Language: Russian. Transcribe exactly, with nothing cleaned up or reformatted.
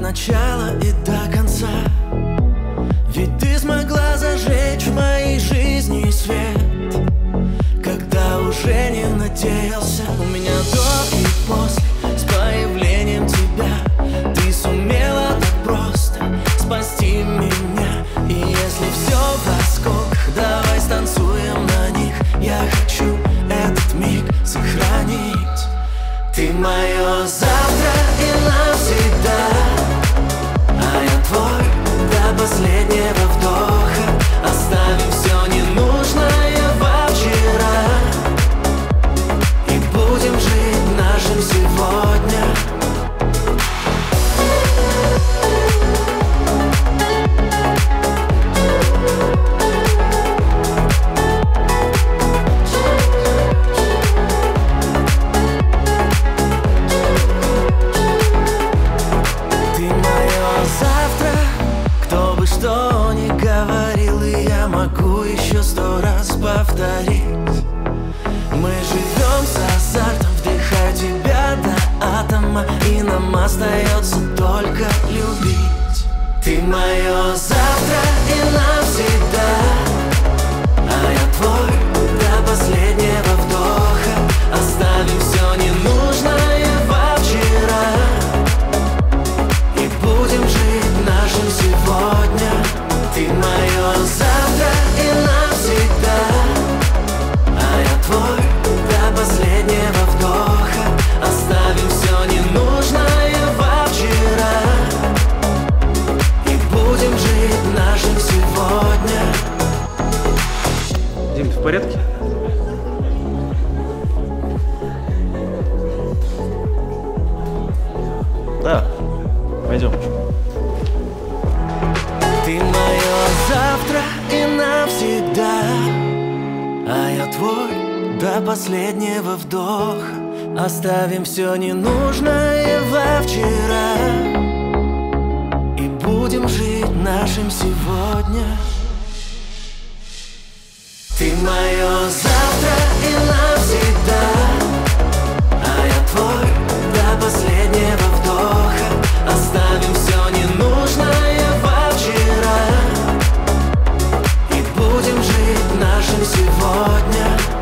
начала и до конца. Ведь ты смогла зажечь в моей жизни свет, когда уже не надеялся. У меня до и после, с появлением тебя, ты сумела так просто спасти меня. И если все в осколках, давай станцуем на них. Я хочу этот миг сохранить. Ты мое завтра и навсегда, а я твой до последнего вдоха. Оставим все ненужное во вчера и будем жить нашим сегодня. Что не говорил, и я могу еще сто раз повторить. Мы живем с азартом, вдыхая тебя до атома, и нам остается только любить. Ты мое завтра и навсегда, а я твой до последнего вдоха. Оставим все ненужное во вчера и будем жить нашим сегодня. Ты мое завтра и навсегда, а я твой до последнего вдоха. Оставим все ненужное во вчера и будем жить нашим сегодня. Дим, ты в порядке? Да, пойдем. Ты мое завтра и навсегда, а я твой до последнего вдоха. Оставим все ненужное во вчера и будем жить нашим сегодня. Ты мое завтра и навсегда, а я твой до последнего вдоха. Оставим все ненужное во вчера и будем жить нашим сегодня.